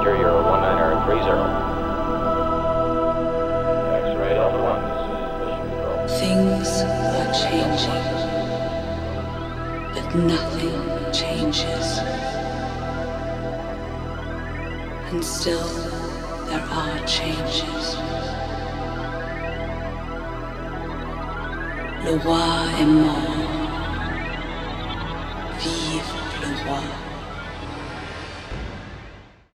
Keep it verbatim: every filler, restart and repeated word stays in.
Roger, you're one niner three zero. X-ray Delta one, this is mission control. Things are changing, but nothing changes. And still, there are changes. Le roi est mort. Vive le roi.